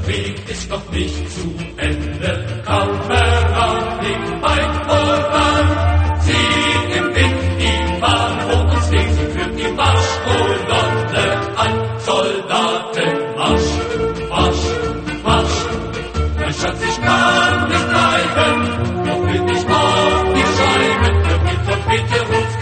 Unser Weg ist noch nicht zu Ende. Kameraden weit voran. Ziehen im Wind die Bahn vor uns links, sie führt die Marschkolonne an. Soldaten, Marsch, Marsch, Marsch. Mein Schatz, ich kann nicht bleiben, noch will ich auf die Scheiben, hört die Trompete ruft.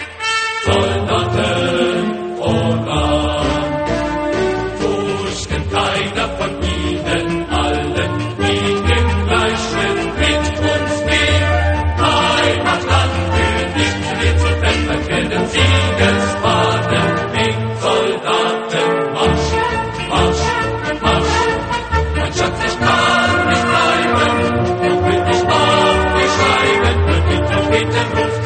Soldaten voran. Furchten keiner von ihnen allen, die im gleichen mit uns gehen. Heimatland will nicht mehr zu fest, als werden Siegesfahnen wehen. Soldaten, Marsch, Marsch, Marsch. Mein Schatz, ich kann nicht bleiben, doch will ich auf die Scheiben, hört die Trompete ruft.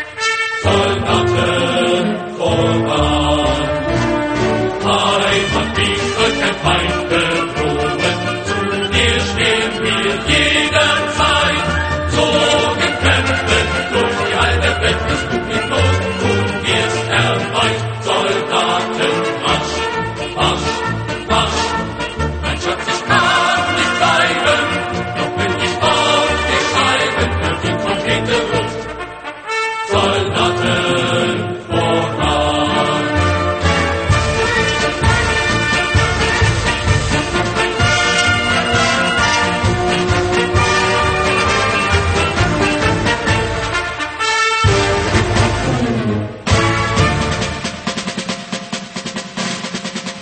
Soldaten voran. Heimat, wie soll kein Feind bedrohen, zu dir stehen wir jederzeit. Zogen kämpfen durch die halbe Welt, bis du in Not tun wirst erreicht. Soldaten, Marsch, Marsch, Marsch. Mein Schatz, ich kann nicht bleiben, doch will ich auf die Scheiben, hört die Trompete ruft. Soldaten voran.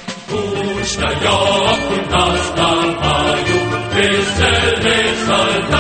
Puszcza jak u nas na maju, wesele soldaty.